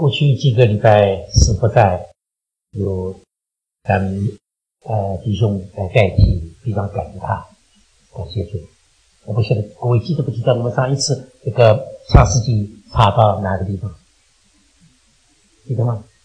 过去几个礼拜是不在，有咱们弟兄来代替，非常感谢他，感谢主。我不晓得各位记得不记得我们上一次这个创世纪查到哪个地方？记得吗？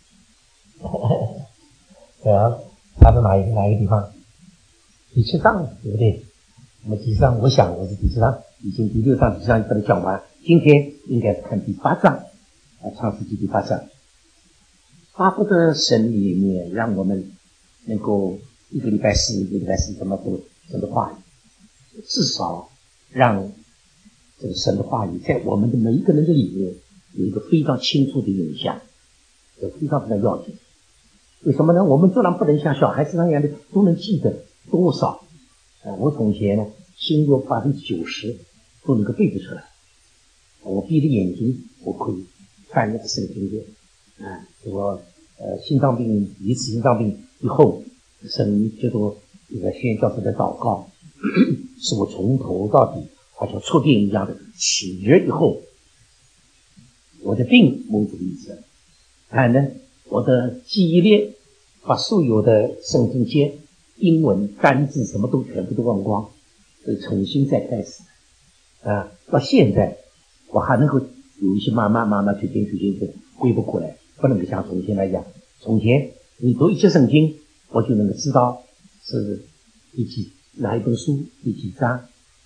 对啊，查到哪一个地方？第7章对不对？我们第7章，我想我是第7章，已经第6章、第7章把它讲完。今天应该是看第8章，创世纪第8章。巴不得神里面让我们能够一个礼拜四怎么读神的话语，至少让这个神的话语在我们的每一个人的里面有一个非常清楚的印象，这非常非常要紧。为什么呢？我们虽然不能像小孩子那样的都能记得多少我从前呢心有90%都能够背得出来，我闭着眼睛我可以翻那个圣经的我心脏病一次心脏病以后，神就说这个宣教士的祷告是我从头到底好像触电一样的起决以后，我的病蒙主医治，我的记忆力把所有的圣经节英文单字什么都全部都忘光，所以重新再开始到现在我还能够有一些慢慢去归不过来，不能够像从前来讲。从前你读一些圣经，我就能够知道是哪一本书第几章，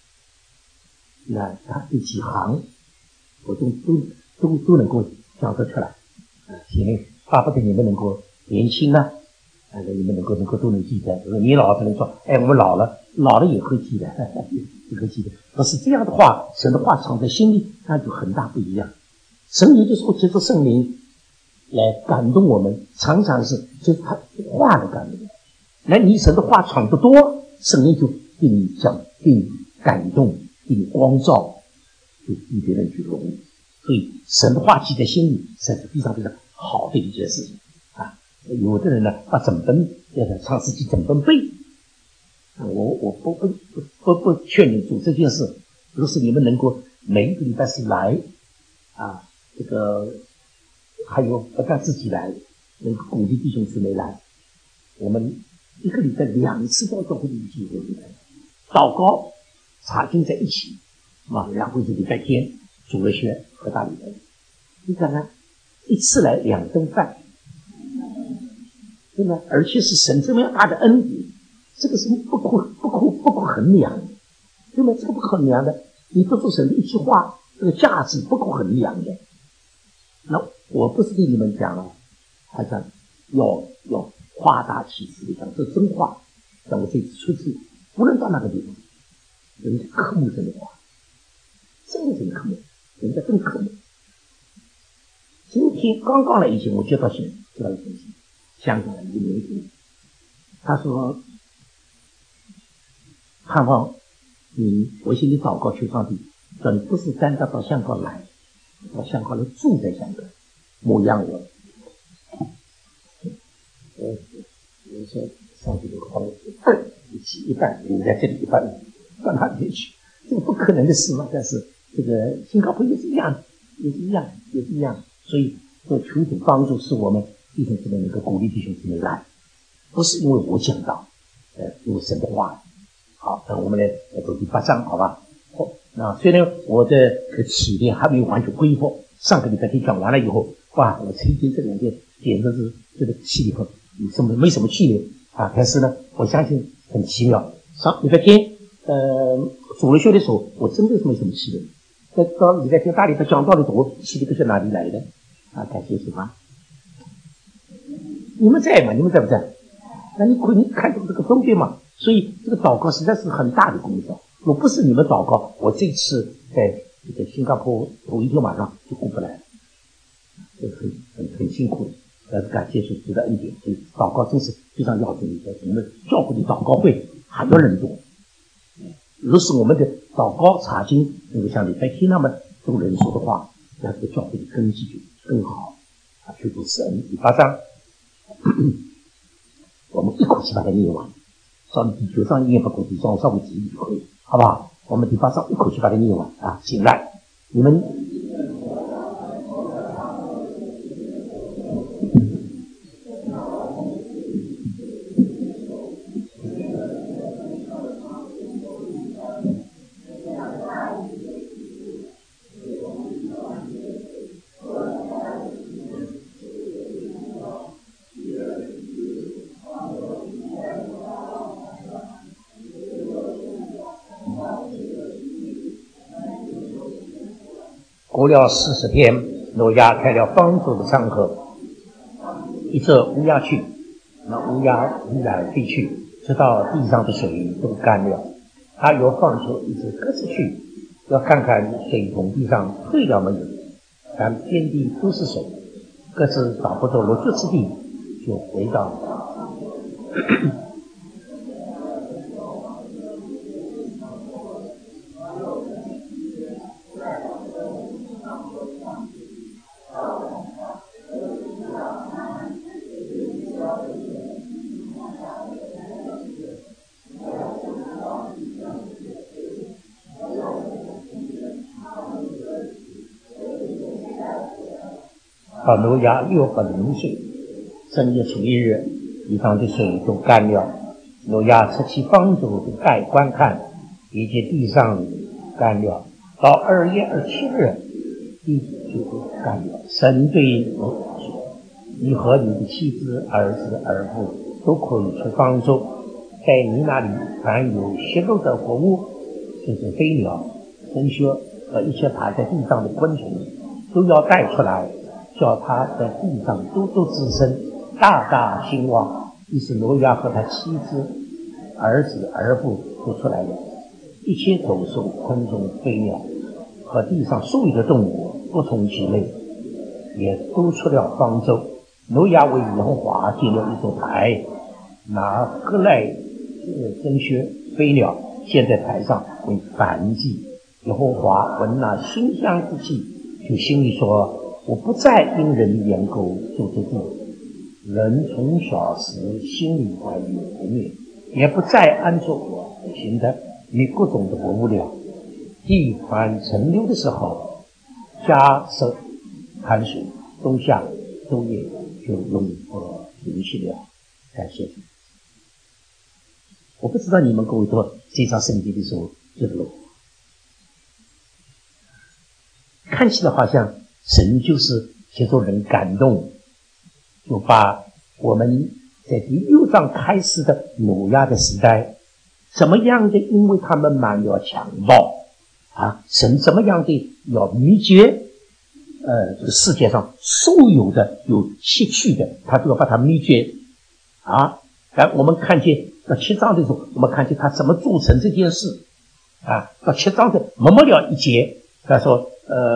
第几行，我都能够讲得出来现在巴不得你们能够年轻你们能够都能记得。你老可能说我们老了也会记得也会记得。可是这样的话，神的话藏在心里，那就很大不一样。神有的时候借着圣灵来感动我们，常常是就是他话的感动。那你神的话传得多，圣灵就给你讲，给你感动，给你光照，就比别人去容易。所以神的话记在心里，这是非常非常好的一件事情有的人呢把整本创世纪整本背，我不劝你做这件事。如果是你们能够每一个礼拜是来这个还有不但自己来，能够鼓励弟兄姊妹来，我们一个礼拜2次到教会的机会祷告查经在一起然后是礼拜天主日学和大礼拜。你看看一次来2顿饭，对吗？而且是神这么样大的恩典，这个是不可衡量的，对吗？这个不可衡量的，你得罪神的一句话，这个价值不可衡量的。那我不是对你们讲好像要夸大其词的讲，这真话。但我这次出去，无论到哪个地方，人家渴慕神的话，真的渴慕，人家真渴慕。今天刚刚来以前，我接到一封信，香港的一个年轻人，他说盼望我心里祷告求上帝，说你不是单单到香港来，到香港来住在香港，牧养我。我说上帝好了一半留在这里，一半到哪里去？这个不可能的事嘛。但是这个新加坡也是一样。所以求主帮助，是我们弟兄姊妹能够鼓励弟兄姊妹来，不是因为我讲到因为神的话。好，那我们来走第8章，好吧？那虽然我的起点还没有完全恢复，上个礼拜天讲完了以后，我最近这2天简直是这个气里头没什么气流但是呢，我相信很奇妙。上礼拜天主日学的时候，我真的是没什么气流。到礼拜天大礼拜讲道的时候，我气流不知道哪里来的感谢主你们在吗？你们在不在？那你看到这个分别嘛？所以这个祷告实在是很大的工作。若不是你们祷告，我这次在这个新加坡头一天晚上就过不来了，很辛苦的。但是感谢主的恩典，所以祷告真是非常要紧的。我们教会的祷告会还要人多，如果是我们的祷告查经能够像礼拜天那么多人数的话，那这个教会的根基就更好求主施恩。第8章我们一口气把它念完，稍微第9章念不过，第9章稍微记忆就可以，好不好？我们第8章一口气把它念完请来，你们过了40天，挪亚开了方舟的sang河，一只乌鸦去，那乌鸦依然飞去，直到地上的水都干了。他又放出一只鸽子去，要看看水从地上退了没有，但遍地都是水，鸽子找不到落脚之地，就回到到挪亚600岁，正月初1日，地上的水都干了。挪亚拆起方舟的盖观看，一切地上干了。到2月27日，地就干了。神对挪亚说：“你和你的妻子、儿子、儿妇都可以出方舟，在你那里凡有血肉的活物，就是飞鸟、牲畜和一切爬在地上的昆虫，都要带出来，叫他在地上多多滋生，大大兴旺。”于是挪亚和他妻子、儿子、儿妇都出来了，一切走兽、昆虫、飞鸟和地上所有的动物，不同其类，也都出了方舟。挪亚为耶和华建了一座台，拿各类牲畜、飞鸟献在台上为燔祭。耶和华闻那馨香之气，就心里说：“我不再因人的缘故做这地。人从小时心里怀有不灭，也不再安住我行的与各种的活物了。地凡成流的时候，加设寒暑，冬夏昼夜就永不停息了。”感谢主。我不知道你们各位读这章圣经的时候觉得如何？看起来好像神就是接受人感动，就把我们在第6章开始的挪亚的时代，怎么样的因为他们满了强暴神怎么样的要灭绝这个世界上所有的有血气的，他都要把它灭绝但我们看见到7章的时候，我们看见他怎么做成这件事到7章的末了一节，他说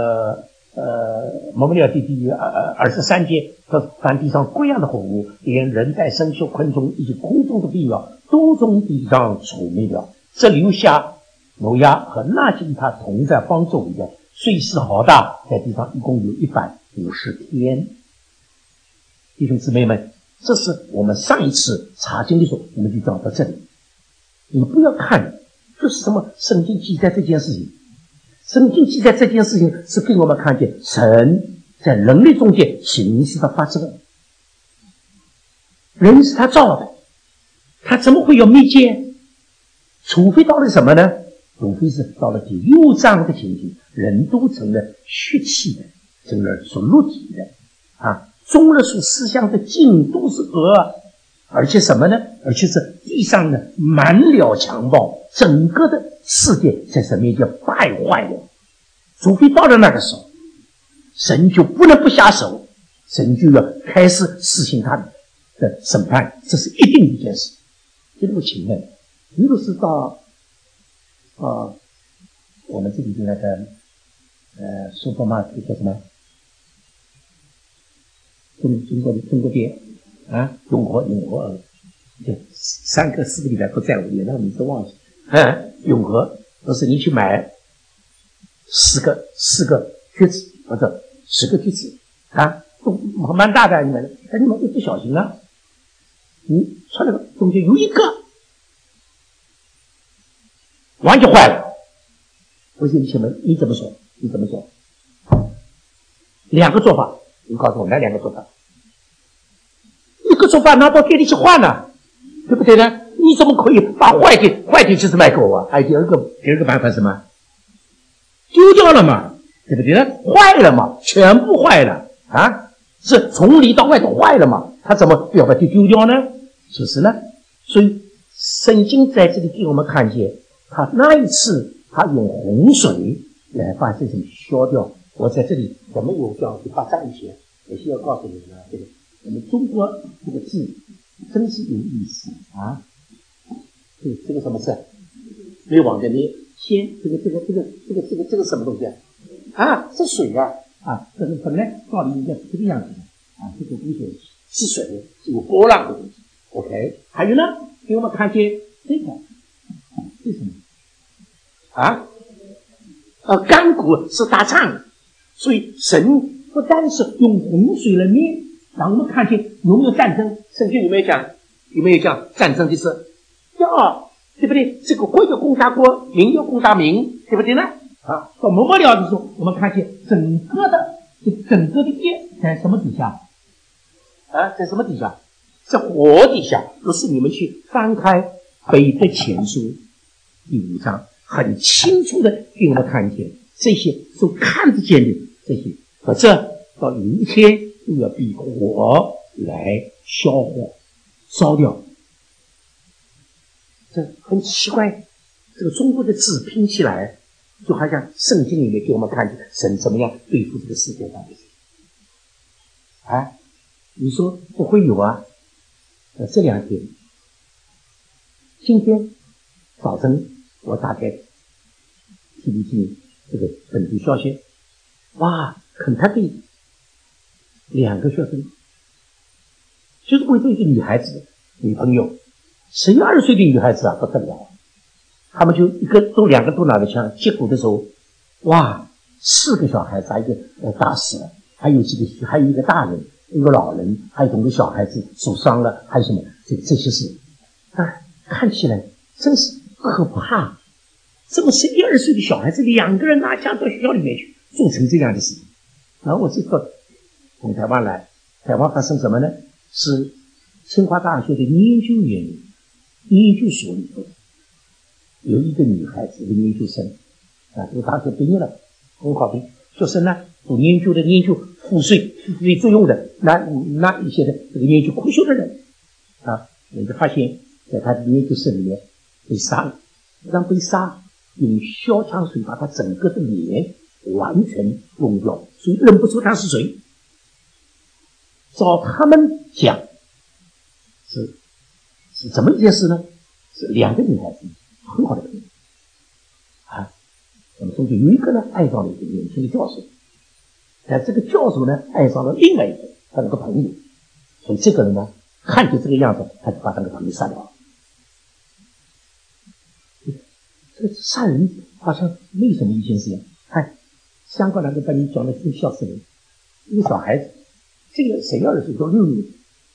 末了第23节，说凡地上各样的活物，连人带牲畜、昆虫以及空中的飞鸟，都从地上除灭了，只留下挪亚和那些与他同在方舟里的，岁数好大，在地上一共有150天。弟兄姊妹们，这是我们上一次查经的时候，我们就讲到这里。你不要看就是什么圣经记载这件事情，圣经记载这件事情是给我们看见神在人类中间行事的法则。人是他造的，他怎么会有灭绝？除非到了什么呢？除非是到了第6章的情形，人都成了血气的，成了属肉体的中了属思想的尽都是恶，而且什么呢？而且是地上呢满了强暴，整个的世界在神面前败坏了。除非到了那个时候，神就不能不下手，神就要开始实行他的审判，这是一定的一件事。这个请问，你如果是到我们这里的那个supermarket叫什么？中国店永和就3个4个礼拜不在我脸上，你都忘记永和都是你去买4个橘子或者10个橘子都蛮大的，你们但你们不小心你穿那个中间有一个完全坏了。我说你怎么说？2个做法，你告诉我哪2个做法？一个做法拿到店里去换了，对不对呢？你怎么可以把坏的橘子卖给我还有第二个办法是什么？丢掉了嘛，对不对呢？坏了嘛，全部坏了是从里到外都坏了嘛，他怎么不要把它丢掉呢？是不是呢？所以圣经在这里给我们看见，他那一次他用洪水来把这种消掉我在这里怎么有叫第8章以前，我先要告诉你们呢，这个我们中国这个字真是有意思啊！这个什么字？没往这里先，这个什么东西啊？是水啊！啊，这个本来道理应该是这个样子的啊，这个东西是水，是有波浪的东西。OK， 还有呢，给我们看见这个，这是什么？啊？干谷是大肠，所以神不单是用洪水来灭，让我们看见有没有战争？圣经有没有讲？有没有讲战争的事？要，对不对？这个国要攻打国，民要攻打民，对不对呢？啊，到末了的时候，我们看见整个的业在什么底下？啊，在什么底下？在火底下。不是你们去翻开彼得前书第5章，很清楚的给我们看见这些所看得见的这些，可这到有一天都要被火来消化烧掉。这很奇怪，这个中国的字拼起来就好像圣经里面给我们看见神怎么样对付这个世界上的事。啊，你说不会有啊？这2天，今天早晨我打开 TVB 这个本地消息，哇，肯塔基2个学生，就是为这一个女孩子女朋友，12岁的女孩子啊，不得了，他们就2个都拿着枪，结果的时候，哇，4个小孩子，一个打死了，还有一个大人，一个老人，还有2个小孩子受伤了，还有什么这些事啊，看起来真是可怕。这么12岁的小孩子2个人拿枪到学校里面去做成这样的事情。然后我就说从台湾来，台湾发生什么呢？是清华大学的研究所里头有一个女孩子，一个研究生啊，这个大学毕业了，很好的学生呢，做研究赋税作用的那一些的这个研究科学的人啊，人家发现在他的研究室里面被杀了，被杀，用消枪水把他整个的脸完全弄掉，所以认不出他是谁。照他们讲是怎么一件事呢？是2个女孩子很好的朋友啊，那么中间有一个呢爱上了一个年轻的教授，但这个教授呢爱上了另外一个他那个朋友，所以这个人呢看见这个样子，他就把那个朋友杀掉了。这个杀人好像没什么一件事情。看香港那个把你讲的真笑死人，一个小孩子，这个12岁叫6年，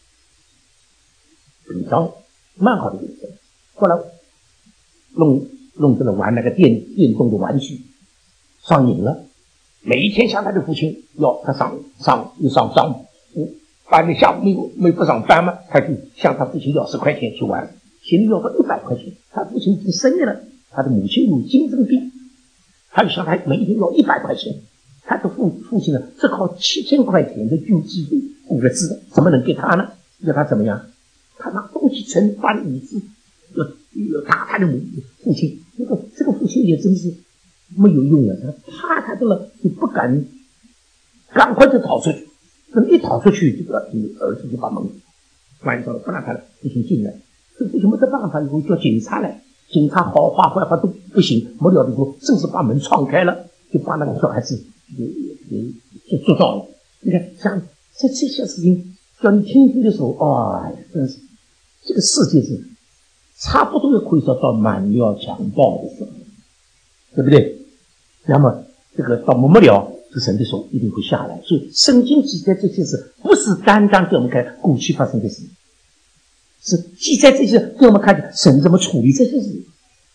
很高蛮好的一个人，后来弄这个玩那个电动的玩具上瘾了，每一天向他的父亲要他上午，班里下午没不上班嘛，他就向他父亲要10块钱去玩，现在要到100块钱，他父亲已经生病了，他的母亲有精神病，他就向他每天要100块钱，他的父亲呢只靠7000块钱的救济费雇了资，怎么能给他呢？要他怎么样？他拿东西全搬椅子，要打他的父亲。这个父亲也真是没有用啊，他怕他的了就不敢，赶快就逃出去。那么一逃出去，这个儿子就把门关上了，不让他的父亲进来。这父亲没得办法，以后叫警察来，警察好话坏话都不行，没了以后，正是把门撞开了，就把那个小孩子给捉到了。你看，像这些事情叫你听的时候，真是这个世界是差不多可以说到满了强暴的时候，对不对？那么这个到末了，这神的手一定会下来。所以圣经记载这些事，不是单单给我们看过去发生的事，是记载这些给我们看神怎么处理这些事。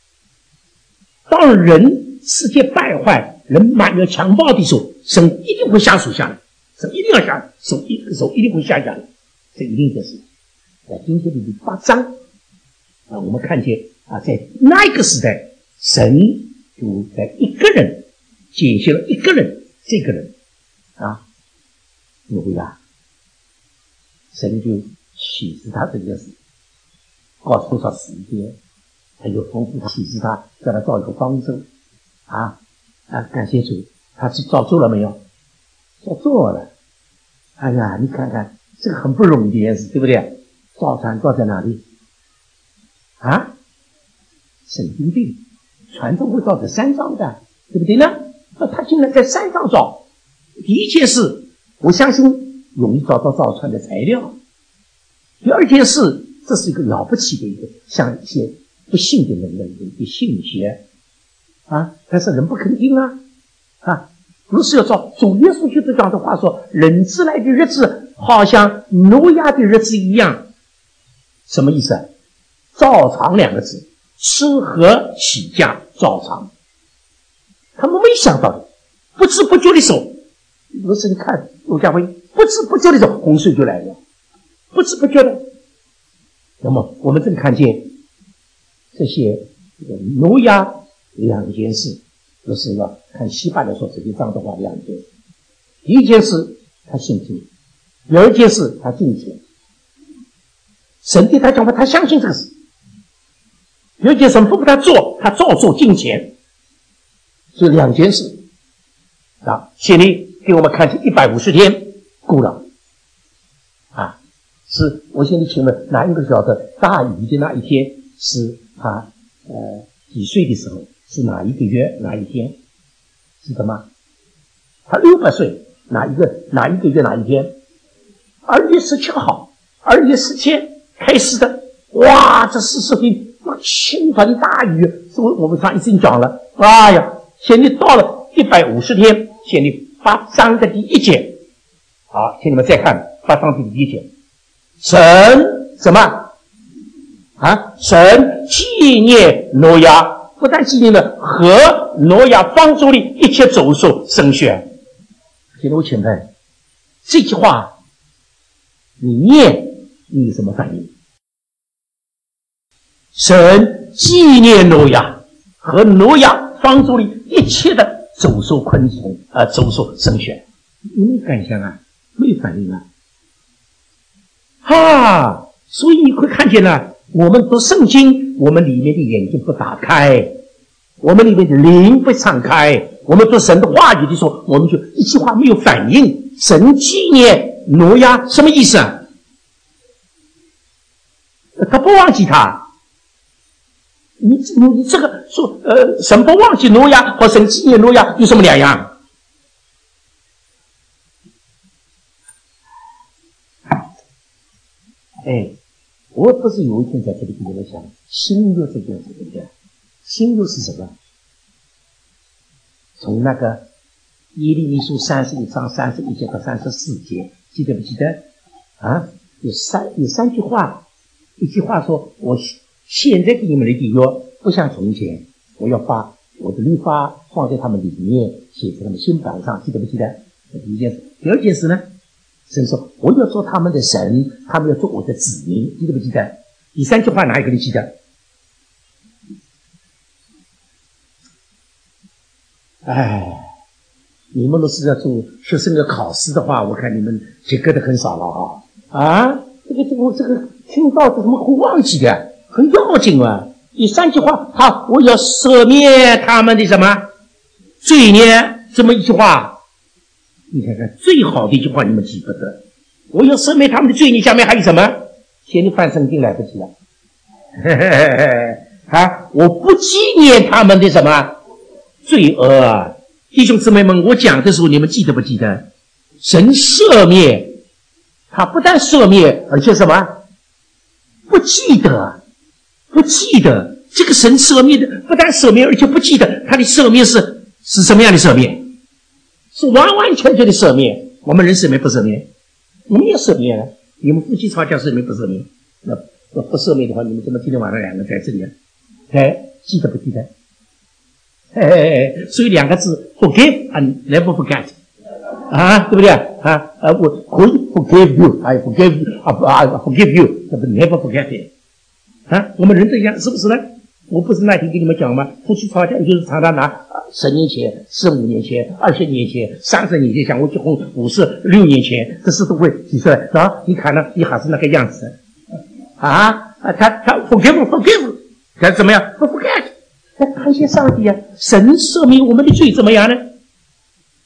当人世界败坏，人满了强暴的时候，神一定会下手下来，神一定要下手一定会下来，这一定就是。在今天的第8章啊，我们看见啊，在那个时代，神就在一个人解决了一个人，这个人啊，怎么回答？神就启示他这件事，告诉他时间，他就丰富启示他，叫他造一个方舟啊，感谢主， 他造做了没有？造做了。哎呀，你看看这个很不容易的一件事，对不对？造船造在哪里？啊？神经病，船都会造在山上的，对不对呢？那他竟然在山上造，第一件事，我相信容易找到造船的材料。第二件事，这是一个了不起的一个，像一些不信的人的一个信学啊，但是人不肯定啊。如是要造，主耶稣就这样的话说，人子来的日子好像挪亚的日子一样。什么意思？照常两个字，吃喝起价照常。他们没想到的，不知不觉的时候，如是你看路加福音，不知不觉的时候洪水就来了，不知不觉的。那么我们正看见这些挪亚两件事，就是要看希伯来说这些章的话两件事。第一件事他信心，第二件事他敬虔。神对他讲话，他相信这个事。第二件事不给他做，他照做敬虔。这两件事啊，现在给我们看见150天过了啊。是我现在请问哪一个晓得大雨的那一天是他几岁的时候，是哪一个月哪一天，记得吗？他600岁，哪一个月哪一天？2月17号，2月17开始的。哇，这40天倾盆大雨，我们上一次讲了。哎呀，现在到了150天，现在8章的第1节。好，请你们再看8章的第1节。神什么啊？神纪念挪亚，不但纪念了和挪亚方舟里一切走兽生血。现在我请问这句话你念你有什么反应？神纪念挪亚和挪亚方舟里一切的走兽昆虫走兽生血，你没感想啊？没有反应啊？所以你会看见呢，我们读圣经，我们里面的眼睛不打开，我们里面的灵不敞开，我们读神的话语的时候，我们就一句话没有反应。神纪念挪亚什么意思啊？他不忘记他。你这个说神不忘记挪亚和神纪念挪亚有什么两样？我不是有一天在这里跟你们讲新约这件事，对不对？新约是什么？从那个耶利米书31章31节到34节，记得不记得啊？有三句话，一句话说，我现在给你们的约不像从前，我要把我的律法放在他们里面，写在他们心板上，记得不记得？这第一件事。第二件事呢，神说我要做他们的神，他们要做我的子民，记得不记得？第三句话哪一个你记得？你们若是要做学生的考试的话，我看你们及格的很少了这个听到怎么会忘记的？很要紧啊！第三句话，我要赦免他们的什么罪孽？这么一句话，你看看最好的一句话，你们记不得？我要赦免他们的罪孽，下面还有什么？现在翻圣经来不及了。我不纪念他们的什么罪恶。弟兄姊妹们，我讲的时候，你们记得不记得？神赦免，他不但赦免，而且什么？不记得。这个神赦免的，不但赦免，而且不记得。他的赦免是什么样的赦免？是完完全全的赦免。我们人赦免不赦免？我们也赦免了。你们夫妻吵架赦免不赦免？那不赦免的话，你们怎么今天晚上两个在这里啊？记得不记得？所以两个字 forgive and never forget 对不对我可以 forgive you, I forgive you, I forgive you, but never forget it 我们人这样是不是呢？我不是那天跟你们讲吗？夫妻吵架就是常常拿10年前、15年前、20年前、30年前，像我结婚56年前，这事都会提出来你看呢，你还是那个样子他 forgive 他怎么样？不 forget。感谢上帝啊！神赦免我们的罪怎么样呢？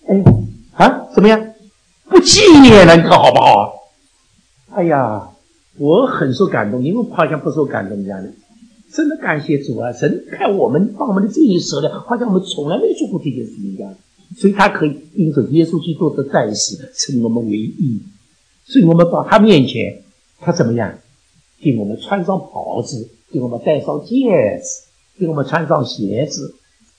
怎么样？不纪念了，你看好不好啊？哎呀，我很受感动，你们好像不受感动一样的。真的感谢主啊！神看我们把我们的罪孽赦了，好像我们从来没做过这件事一样。所以他可以因着耶稣基督的在世，称我们为义。所以我们到他面前，他怎么样？给我们穿上袍子，给我们戴上戒指，给我们穿上鞋子。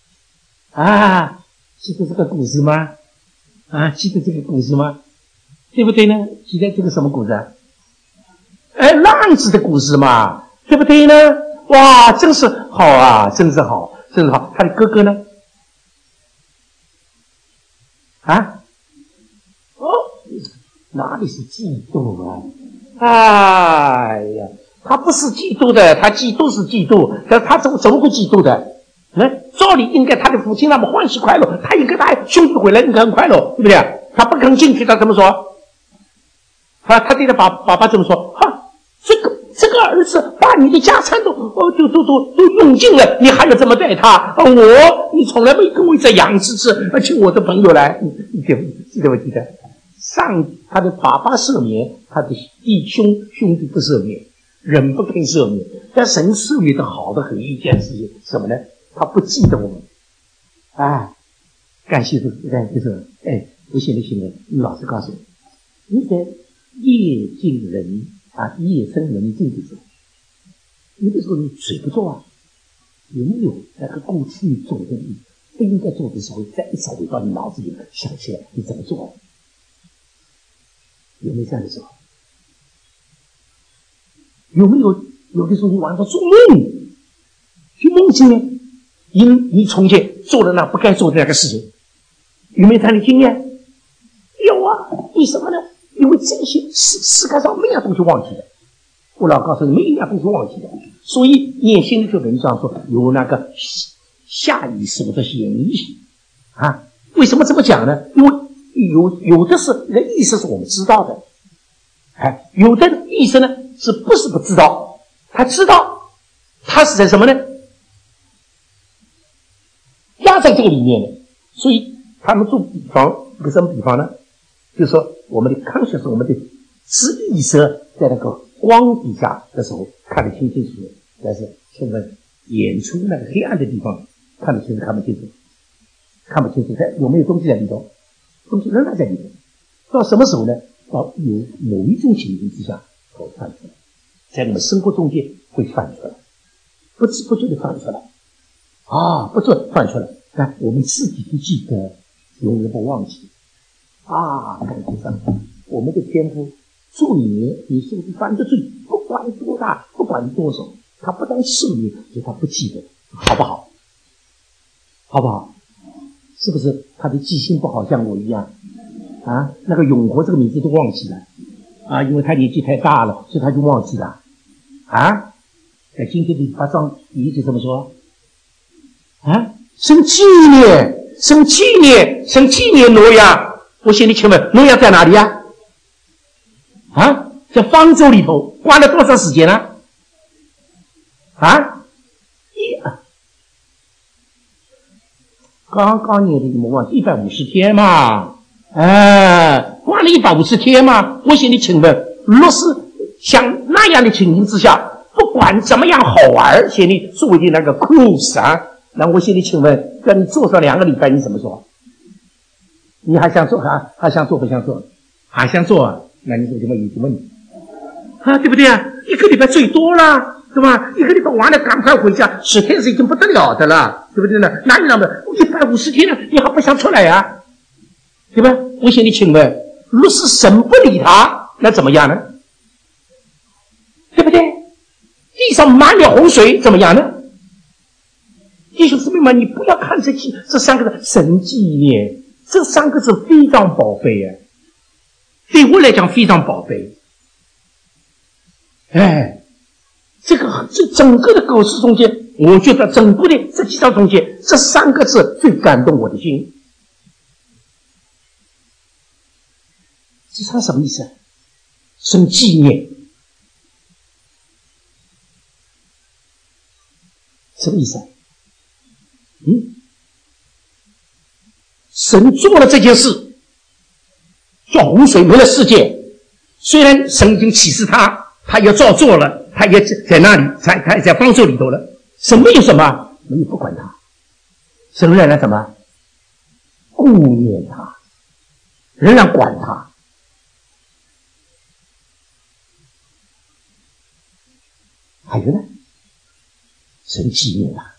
记得这个故事吗？记得这个故事吗？对不对呢？记得这个什么故事啊？浪子的故事嘛，对不对呢？哇，真是好啊，真是好，真是好。他的哥哥呢？哪里是嫉妒啊？哎呀，他不是嫉妒的，他嫉妒是嫉妒，但他怎么会嫉妒的？照理应该他的父亲那么欢喜快乐，他应该他兄弟回来应该很快乐，对不对？他不肯进去，他怎么说？他对他爸爸怎么说？这个儿子把你的家产都用尽了，你还要怎么待他？你从来没跟我这样子，而且我的朋友来，你记得不记得？他的爸爸赦免，他的兄弟不赦免，人不肯赦免，但神赦免的好的很一件事情，什么呢？他不记得我们。感谢主，感谢主。我现在请问老师告诉我，你在夜尽人夜深人静的时候，有的时候你睡不着啊，有没有那个过去做的你不应该做的时候，再一次回到你脑子里想起来你怎么做？有没有这样的时候？有没有的时候你晚上做梦，去梦境呢？你从前做了那不该做的那个事情，有没有这样的经验？有啊。为什么呢？因为这些世界上没有东西忘记的。我老告诉你，没有一样东西忘记的。所以念心理学人这样说，有那个下意识或者潜意识为什么这么讲呢？因为有的是那个意识是我们知道的，有的意识呢是不知道，他知道，他是在什么呢？压在这个里面的。所以他们做比方，一个什么比方呢？就是说我们的conscious，我们的知意识在那个光底下的时候看得清清楚楚，但是现在演出那个黑暗的地方看得清楚看不清楚，有没有东西在里头？东西仍然在里头。到什么时候呢？到有某一种情形之下会犯出来，在我们生活中间会犯出来，不知不觉的犯出来不知犯出来。我们自己不记得，永远不忘记感谢上帝，我们的天父做你说的犯的罪，不管多大，不管多少，他不但赦免，所以他不记得，好不好？好不好？是不是他的记性不好，像我一样那个永活这个名字都忘记了因为他年纪太大了，所以他就忘记了在今天的8章第1节怎么说生纪念挪亚。我现在请问挪亚在哪里在方舟里头关了多长时间呢？刚刚念的你们忘记150天嘛？关了150天嘛？我现在请问，若是像那样的情形之下，不管怎么样好玩，现在所谓的那个 cruise 那我现在请问，让你做上2个礼拜，你怎么做？你还想做还想做不想做？还想做那你说什么有什么你对不对1个礼拜最多了，对吧？1个礼拜完了赶快回家，10天是已经不得了的了，对不对呢？哪有那么150天了，你还不想出来对吧？我现在请问，若是神不理他，那怎么样呢？对不对？地上满了洪水，怎么样呢？弟兄姊妹们，你不要看这3个字神纪念，这3个字非常宝贝对我来讲非常宝贝。这整个的故事中间，我觉得整个的这几章中间，这3个字最感动我的心。这3什么意思？神纪念，什么意思神做了这件事，叫洪水没了世界。虽然神已经启示他也照做了，他也在那里，他也在方舟里头了。神没有什么，没有不管他，神仍然什么？顾念他，仍然管他。还有呢，神纪念他。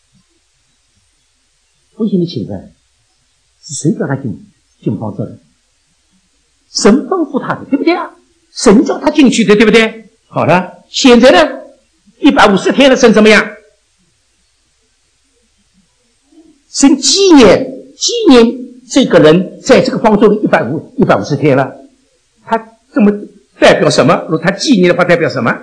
我请你请问，是谁叫他进方舟的？神吩咐他的，对不对啊？神叫他进去的，对不对？好了，现在呢，150天了，神怎么样？神纪念这个人在这个方舟里150天了，他这么代表什么？如果他纪念的话，代表什么？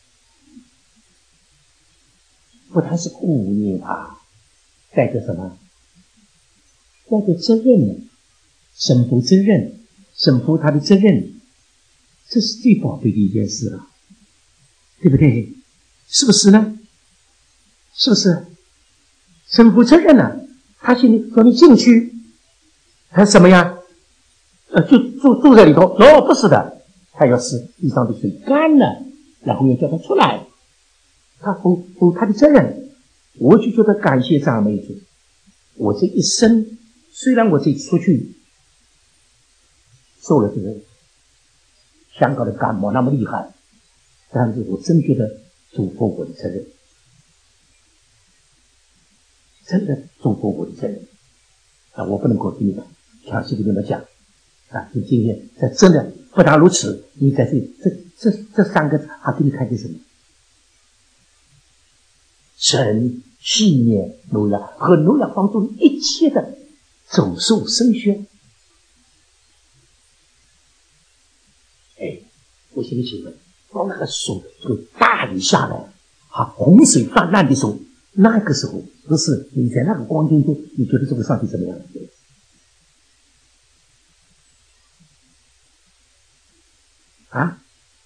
不单是顾念他，代表什么？代表责任呢？神负责任，神负他的责任，这是最宝贵的一件事了，对不对？是不是呢？是不是？神负责任呢？他说你进去，他什么呀？就住在里头？哦，不是的，他要使地上的水干了，然后要叫他出来，他负他的责任。我就觉得感谢赞美主，我这一生虽然我这出去受了这个香港的感冒那么厉害，但是我真觉得主负我的责任，真的主负我的责任啊！我不能够跟你们详细跟你们讲啊！就今天在真的不但如此，你在这3个字还给你看见什么？神纪念挪亚和挪亚方舟一切的走兽生轩。我请你请问，当那个这个大雨下来洪水泛滥的时候，那个时候不是你在那个光景中，你觉得这个上帝怎么样？啊？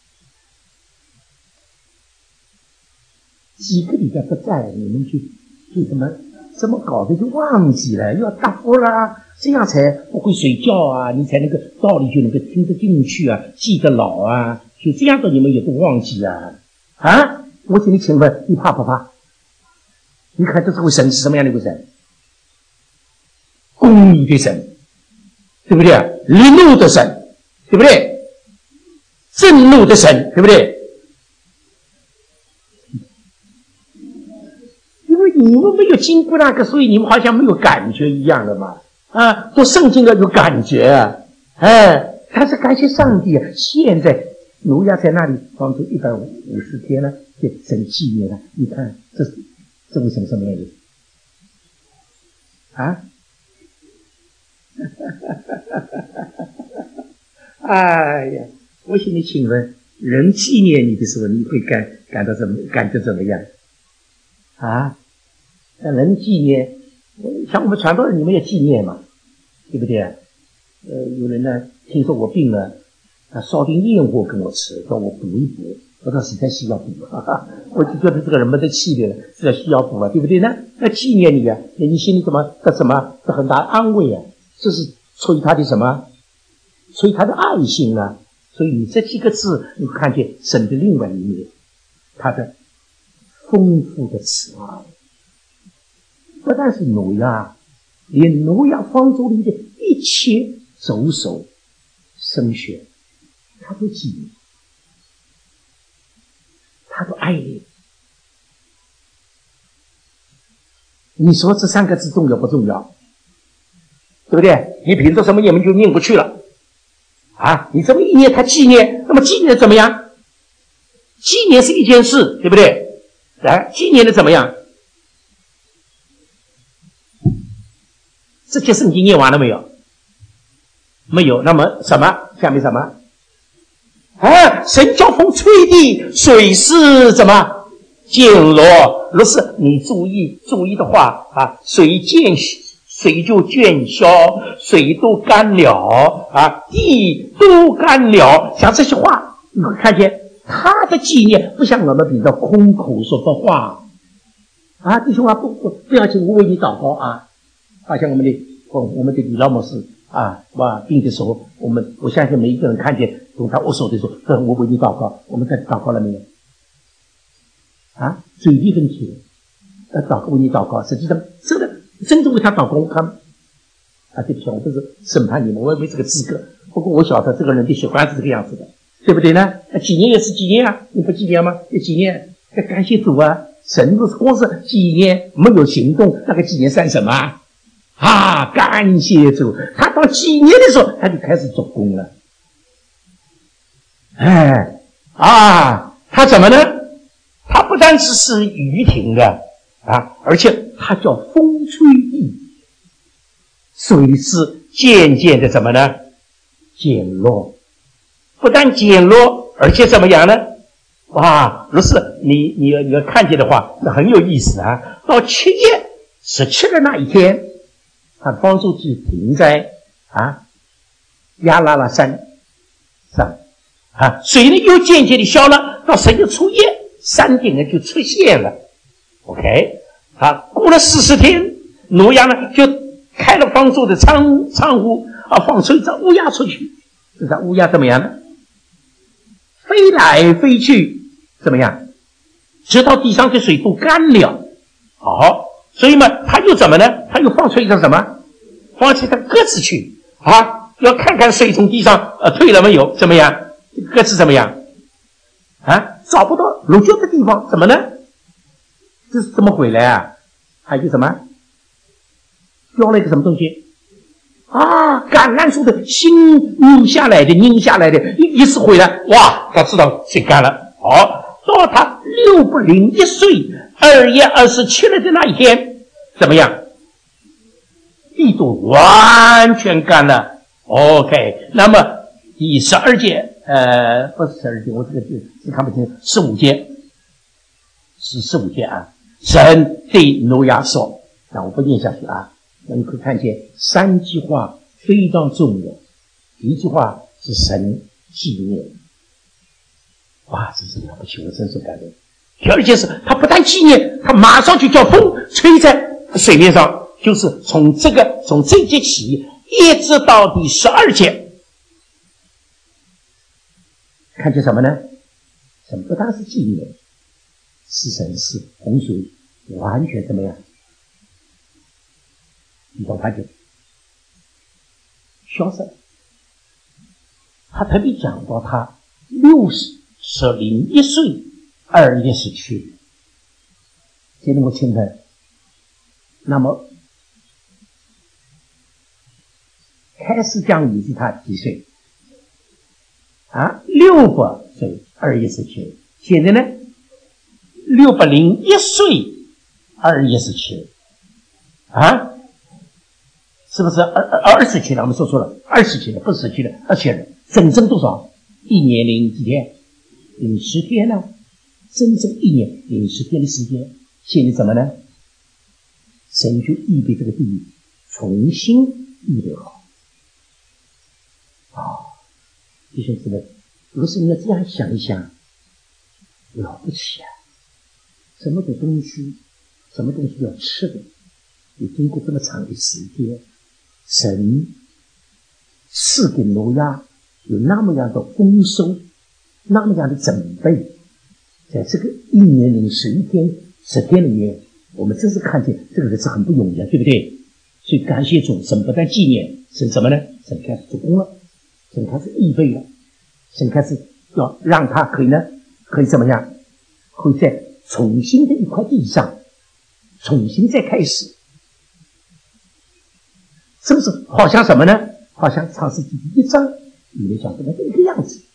几个礼拜不在，你们就怎么搞的就忘记了，要答复啦，这样才不会睡觉啊，你才能够道理就能够听得进去啊，记得牢啊，就这样的你们也都忘记啊！啊，我请你请问，你怕不怕？你看这位神是什么样的一位神？公义的神，对不对？离怒的神，对不对？震怒的神，对不对？因为你们没有经过那个，所以你们好像没有感觉一样的嘛。啊，读圣经要有感觉啊！但是感谢上帝啊！现在挪亚在那里方舟150天了，神纪念了。你看，这为什么这么样子？啊？哎呀，我请你请问，人纪念你的时候，你会感觉怎么样？啊？人纪念，像我们传道人，你们也纪念嘛，对不对？有人呢，听说我病了，烧点燕窝跟我吃，叫我补一补。我说实在需要补，我就觉得这个人没得气力了，实在需要补啊，对不对呢？那纪念你啊，你心里得很大安慰啊，这是出于他的什么？出于他的爱心啊。所以你这几个字，你看见神的另外一面，他的丰富的慈爱。不但是挪亚，连挪亚方舟里的一切走兽生选，他都纪念，他都爱你。你说这3个字重要不重要？对不对？你凭着什么你们就念过去了啊？你这么一念他纪念，那么纪念的怎么样？纪念是一件事，对不对？纪念的怎么样？这些圣经念完了没有？没有。那么什么？下面什么？神叫风吹地，水是怎么减弱？若是你注意的话啊，水就减消，水都干了啊，地都干了。像这些话，你会看见他的纪念不像我们比较空口说的话啊。弟兄啊，不要紧，我为你祷告啊。好像我们的我们的李老牧师病的时候，我相信每一个人看见从他握手的时候，我为你祷告，我们在祷告了没有？嘴里很甜，祷告为你祷告，实际上真正为他祷告，对不起，我不是审判你们，我也没这个资格。不过我晓得这个人的习惯是这个样子的，对不对呢？纪念也是纪念你不纪念吗？纪念，感谢主啊！神若是光是纪念没有行动，那个纪念算什么感谢主，他到纪念的时候，他就开始做工了。他怎么呢？他不单只是雨停的而且他叫风吹雨，水是渐渐的怎么呢？减弱，不但减弱，而且怎么样呢？如是你要看见的话，那很有意思到7月17日那一天，他的方舟就停在亚拉拉山上水呢又渐渐的消了，到10月初1，山顶呢就出现了。OK， 过了40天，挪亚呢就开了方舟的窗户放出一只乌鸦出去。这只乌鸦怎么样呢？飞来飞去，怎么样？直到地上的水都干了。所以嘛，他又怎么呢？他又放出一只什么？放出一只鸽子去要看看水从地上退了没有？怎么样？鸽子怎么样？找不到落脚的地方，怎么呢？这是怎么回来还有什么？掉了一个什么东西？橄榄树的心拧下来的，一时回来，他知道水干了。到他601岁2月27日的那一天，怎么样？地都完全干了。OK， 那么第12节，不是12节，我这个字看不清，15节，是15节神对挪亚说，我不念下去那你可以看见3句话非常重要。第一句话是神纪念，这是了不起，我真是感动。第二件事，他不但纪念，他马上就叫风吹在水面上，就是从这节起一直到第12节，看见什么呢？神不但是纪念，是神是洪水完全怎么样？你懂看见消失了。他特别讲到他61岁2月17日，现在我请问，那么开始讲你是他几岁？600岁2月17日，现在呢601岁2月17日是不是27了？我们说错了，27了，不是17了，27了，整整多少？1年零几天？010天呢？整整1年010天的时间。现在怎么呢？神就预备这个地重新预备好。弟兄姊妹，如果是你要这样想一想，了不起什么的东西要吃的，也经过这么长的时间，神赐给挪亚有那么样的丰收，那么样的准备，在这个1年011天10天里面，我们真是看见这个人是很不容易的，对不对？所以感谢主，神不但纪念，神什么呢？神开始做工了，神开始预备了，神开始要让他可以怎么样？会在重新的一块地上重新再开始，是不是好像什么呢？好像创世纪第1章里面讲的那个一个样子，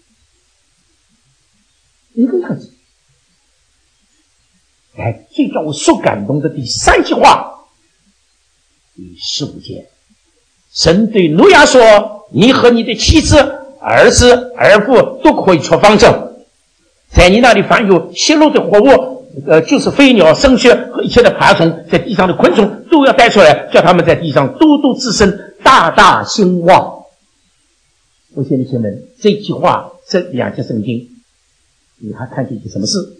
最让我受感动的第3句话，第15节，神对挪亚说：你和你的妻子、儿子、儿妇都可以出方舟，在你那里凡有血肉的活物，就是飞鸟、生雀和一切的爬虫，在地上的昆虫都要带出来，叫他们在地上多多滋生，大大兴旺。我现在请问，这句话，这2节圣经，你还看见一个什么事？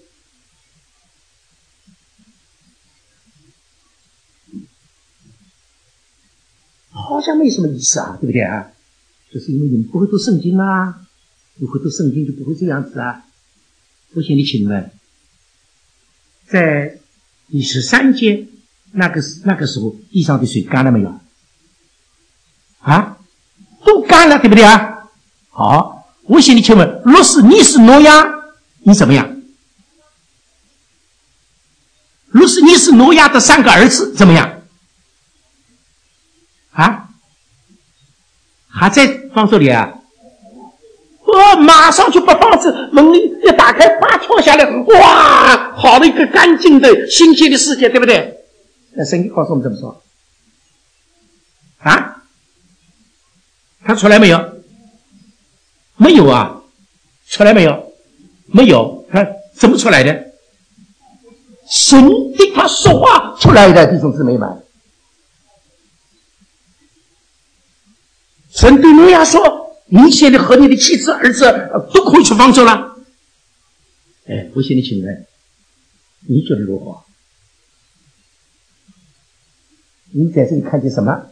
好像没什么意思啊，对不对啊？就是因为你们不会读圣经啊，你会读圣经就不会这样子啊。我向你请问，在第13节那个时候，地上的水干了没有？啊，都干了，对不对啊？好，我向你请问，若是你是挪亚，你怎么样？若是你是挪亚的3个儿子，怎么样？啊？还在方舟里啊？马上就把房子门一打开，啪跳下来，哇，好的一个干净的新鲜的世界，对不对？那圣经告诉我们怎么说？啊？他出来没有？没有啊，出来没有？没有，他怎么出来的？神对他说话出来的，弟兄姊妹们。神对挪亚说：“你现在和你的妻子、儿子都可以出方舟了。”哎，我向你请问，你觉得如何？你在这里看见什么？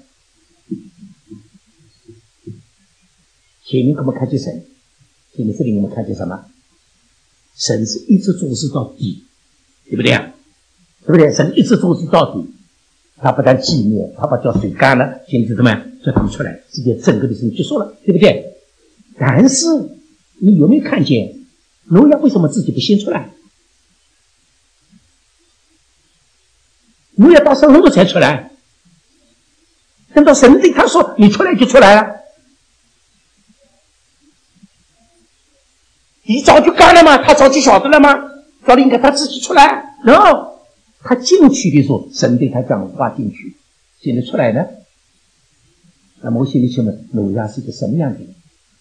前面我们看见神，前面这里我们看见什么？神是一直做事到底，对不对啊？对不对？神一直做事到底，他不但纪念，他把叫水干了，现在怎么样？叫他们出来，世界整个的事情结束了，对不对？但是你有没有看见挪亚为什么自己不先出来？挪亚到什么时候才出来？等到神对他说你出来就出来了。你早就干了吗？他早就晓得了吗？早就应该他自己出来。然后他进去的时候，神对他讲话进去，现在出来呢？那么我心里请问，挪亚是个什么样的人？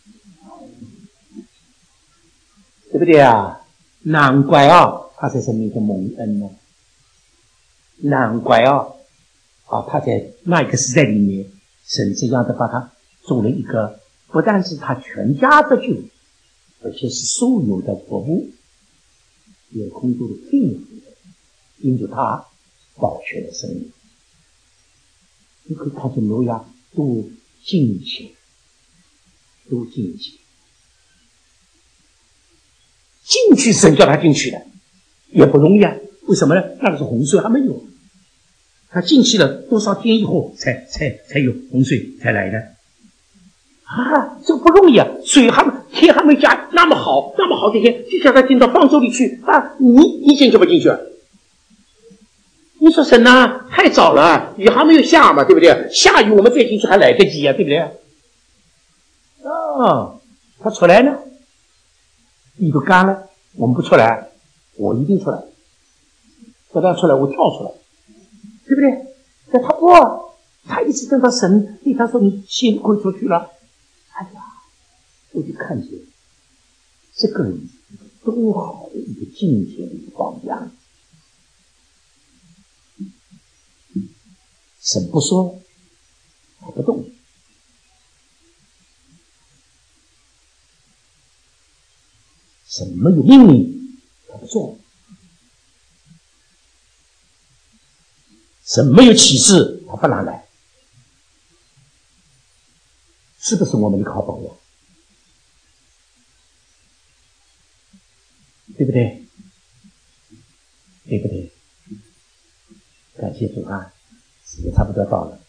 对不对啊？难怪啊，他在神面前蒙恩呢。难怪啊，他在那一个时代里面，神这样的把他做了一个，不但是他全家得救，而且是所有的国物有空中的幸福的，因着他保全了生命。你可以看见挪亚多敬虔，多敬虔。进去神叫他进去的，也不容易啊。为什么呢？那个时候洪水还没有，他进去了多少天以后才有洪水才来的啊，这个不容易啊！天还没加，那么好的天，就叫他进到方舟里去啊！你进去不进去？你说神啊，太早了，雨还没有下嘛，对不对？下雨我们再进去还来得及啊，对不对？他出来呢，雨都干了，我们不出来，我一定出来。不但出来，我跳出来，对不对？但他一直等到神对他说：“你先滚出去了。”哎呀，我就看见这个人多好的一个敬虔的一个榜样。神不说，他不动；神没有命令，他不做；神没有启示，他不拿来。是不是我们的好榜样？对不对？对不对？感谢主啊！时间差不多到了，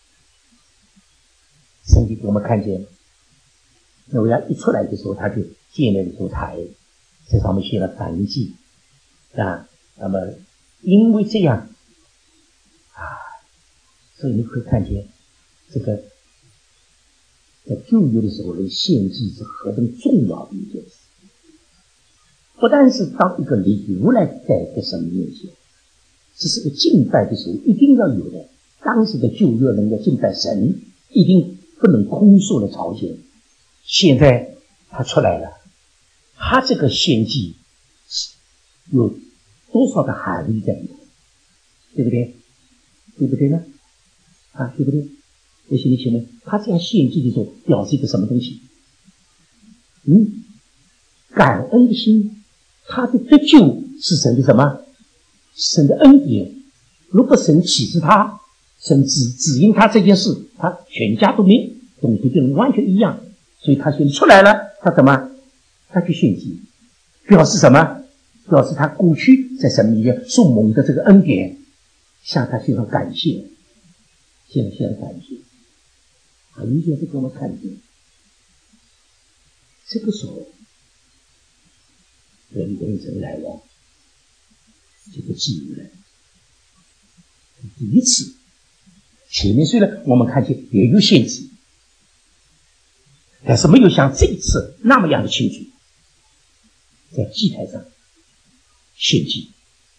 圣经给我们看见，挪亚一出来的时候，他就建了烛台，这上面写了燔祭啊。那么因为这样啊，所以你会看见这个在旧约的时候，人献祭是何等重要的一件事。不但是当一个礼物来在神面前，这是个敬拜的时候一定要有的。当时的旧约人要敬拜神，一定不能空说的朝鲜。现在他出来了，他这个献祭有多少的含义在里头，对不对？对不对呢？啊，对不对？我请你请问，他这样献祭的时候表示一个什么东西？感恩的心。他的得救是神的什么？神的恩典。如果神启示他， 神只因他这件事，他全家都没懂得跟人完全一样，所以他先出来了，他怎么？他去献祭，表示什么？表示他过去在神面前所蒙的这个恩典，向他献上感谢，献上感谢。很明显是给我们看见，这个时候人跟神来了，这个记忆了。第一次，前面虽然我们看见也有献祭，但是没有像这一次那么样的清楚，在祭台上献祭。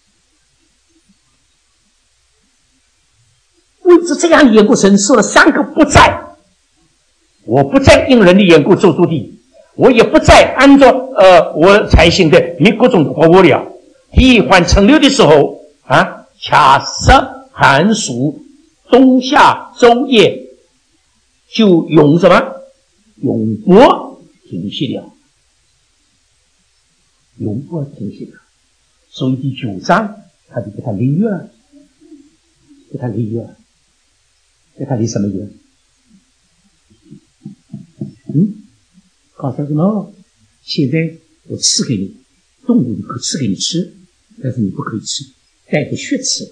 为着这样眼故，神说了3个不在。我不再因人的缘故做出地，我也不再按照我才行的你各种的活物了。地还成流的时候啊，恰适寒暑冬夏昼夜，就用什么？永不停息了，永不停息了。所以第9章他就给他立约了，给他立约了，给他立什么约？告诉他什么？现在我赐给你动物，你可以赐给你吃，但是你不可以吃带着血吃。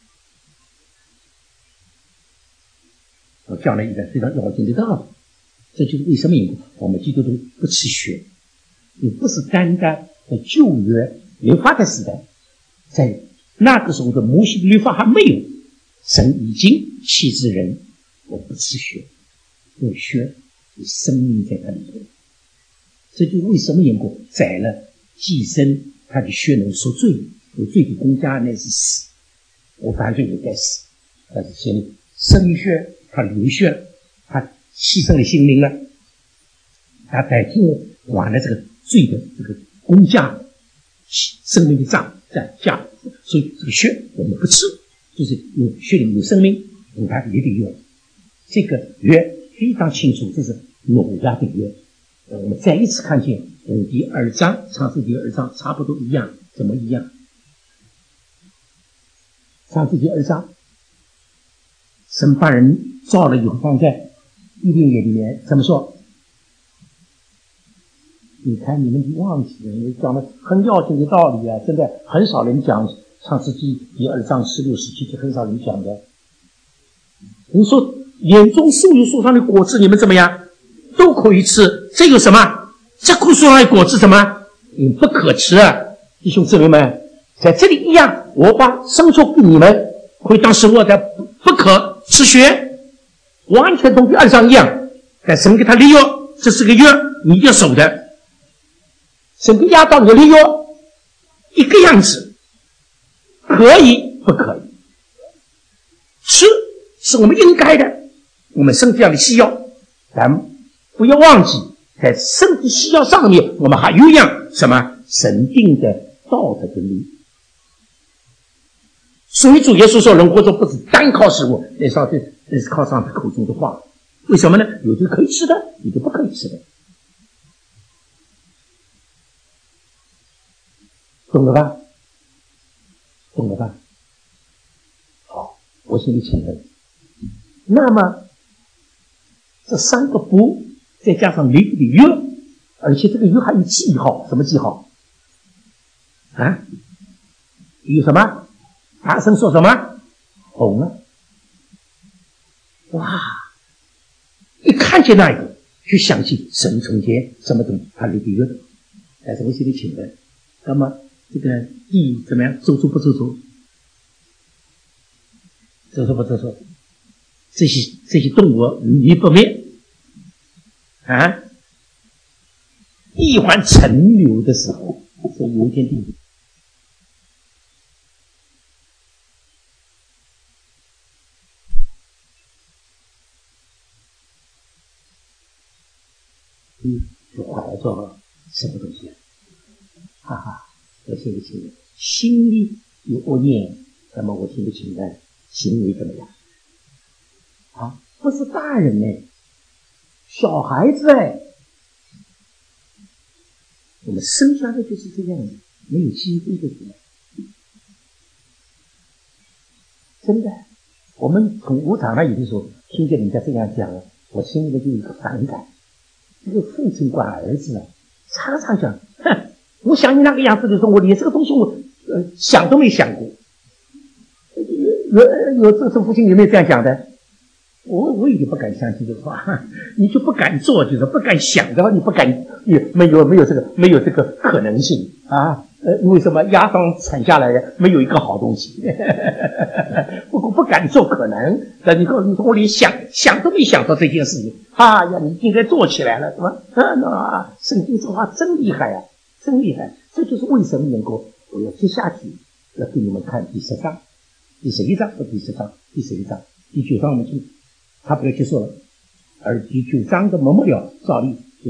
我讲了一个非常要紧的道理，这就是为什么我们基督徒不吃血。也不是单单在旧约律法的时代，在那个时候的摩西的律法还没有，神已经启示人，我不吃血，因为血有生命在它里头。这就为什么宰了祭牲，他的血能赎罪，有罪的公价乃是死，我犯罪也该死。但是现在生命血，他流血，他牺牲了性命了，他代替我还了这个罪的这个公价，生命的账价，所以这个血我们不吃，就是因为血里面有生命，有它也得用。这个约非常清楚，这是挪亚的约。我们再一次看见第2章，创世纪2章差不多一样。怎么一样？创世纪2章，神把人造了以后放在伊甸园里面，怎么说？你看你们就忘记了，你讲的很要紧的道理啊，真的很少人讲创世纪第2章16、17节，很少人讲的。你说园中树有树上的果子，你们怎么样都可以吃，这有什么？这棵树上的果子什么？你不可吃啊！弟兄姊妹们，在这里一样，我把牲畜给你们可以当食物的，不可吃血，完全同第2章一样。但神给他立约，这是个约，你一定要守的。神给亚当的立约一个样子，可以不可以？吃是我们应该的，我们身体上的需要，但不要忘记，在身体需要上面，我们还有一样什么？神定的道德的律。所以主耶稣说，人活着不是单靠食物，那是靠上帝口中的话。为什么呢？有的可以吃的，有的不可以吃的。懂了吧？懂了吧？好，我现在请问，那么这3个不，再加上立的约，而且这个约还有记号，什么记号啊？有什么？大声说什么？红了！哇！一看见那一个，就想起神从前什么东西，他立的约的。但是我现在请问，那么这个地怎么样？走出不走出？走出不走出？这些动物灭不灭？啊？地还沉流的时候，所以有一天地就坏了做什么东西？哈哈！我现在请问，心里有恶念，那么我现在请问，行为怎么样？啊，不是大人呢，小孩子哎，我们生下来就是这样的，没有机会的，真的。 我们从无常那有的时候听见人家这样讲，我心里面就有一个反感。这个父亲管儿子啊，常常讲，哼，我想你那个样子的时候，我连这个东西我想都没想过。有这父亲有没有这样讲的？我已经不敢相信这个话，你就不敢做，就是不敢想的话，你不敢，也没有这个可能性啊。为什么亚当产下来没有一个好东西？不敢做可能。那你说我连想都没想到这件事情啊呀，你应该做起来了，是吧？圣经这话真厉害啊，真厉害！这就是为什么能够我要接下去要给你们看第10章、第11章和第10章、第11章、第9章我们就差不多结束了，而第9章的末了照例就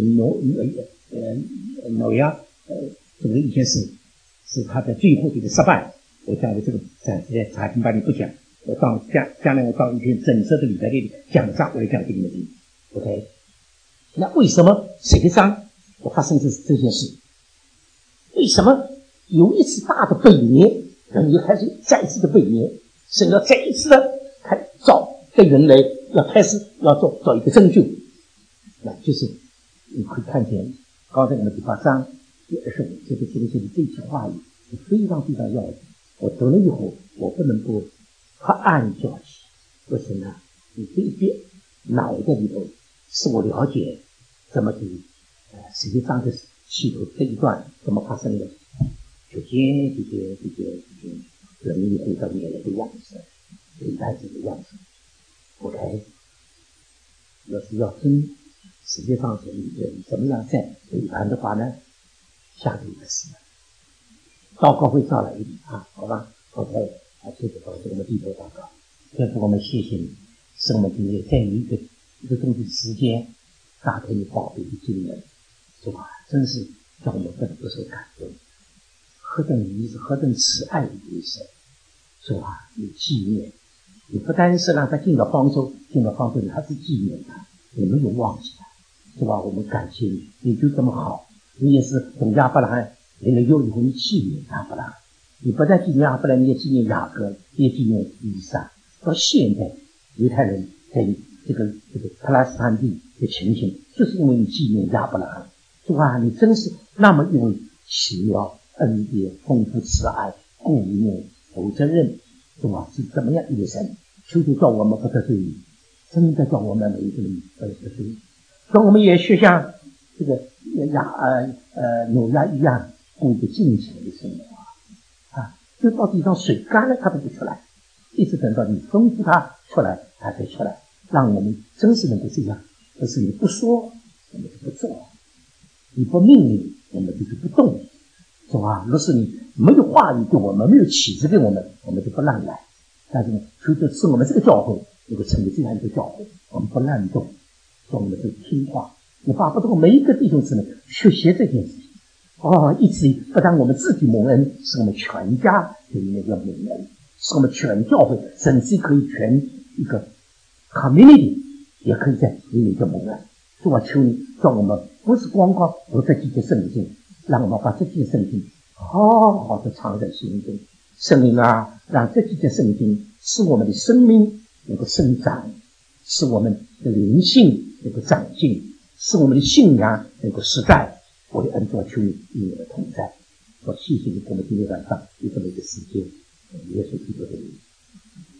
挪亚这个一件事是他的最后的失败。我讲的这个暂时在查经班里不讲，我到将来我到一篇整色的礼拜里讲章，我来讲给你们听。OK， 那为什么11章我发生这件事？为什么有一次大的背灭，人类开始再一次的背灭，神要再一次的造对人类要开始要做一个拯救，那就是你会看见刚才我们第8章第25节的这句话语是非常非常要紧。我读了以后，我不能不拍案叫起。为什么呢？你这一边脑袋里头使我了解怎么的11章的起头这一段怎么发生的，首先这些人类回到原来的样子，回到这个样子。OK， 要是要真实际上是怎么样在背叛的话呢，下个一个事，祷告会招来一点啊，好吧 ？OK， 接着到我们低头祷告，这是我们谢谢你，使我们今天在一个东西时间打开你宝贝的经文，是吧？真是让我们不受感动，何等于是何等慈爱的一神，是吧？你纪念。你不单是让他进到方舟里，他是纪念他，你没有忘记他，是吧？我们感谢你，你就这么好，你也是从亚伯拉罕人类有以后，你纪念亚伯拉罕，你不但纪念亚伯拉罕，你也纪念雅各，也纪念以撒。到现在，犹太人在这个巴勒斯坦地的情形，就是因为你纪念亚伯拉罕，是吧？你真是那么一位奇妙、恩典、丰富、慈爱、顾念、负责任。是吧？是怎么样一个神？求求叫我们不得罪你，真的叫我们每一个人不得罪你。让我们也学像这个挪亚一样，过一个尽情的生活啊！就到地上水干了，它都不出来，一直等到你吩咐它出来，它才出来。让我们真是能够这样，可是你不说，我们就不做；你不命令，我们就不动。是吧？若是你没有话语给我们，没有启示给我们，我们就不滥来。但是呢，求求使我们这个教会能够成为这样一个教会，我们不滥动，说我们是听话。你巴不得每一个弟兄姊妹学习这件事情。以至于不但我们自己蒙恩，使我们全家里面要蒙恩，使我们全教会，甚至可以全一个 community 也可以在里面叫蒙恩。所以我求你，叫我们不是光读这几节圣经。让我们把这些圣经好好的藏在心中，圣灵啊，让这几节圣经使我们的生命能够生长，使我们的灵性能够长进，使我们的信仰能够实在。我的恩主求你与我的同在，我谢谢你给我们今天晚上有这么一个时间，耶稣基督的名。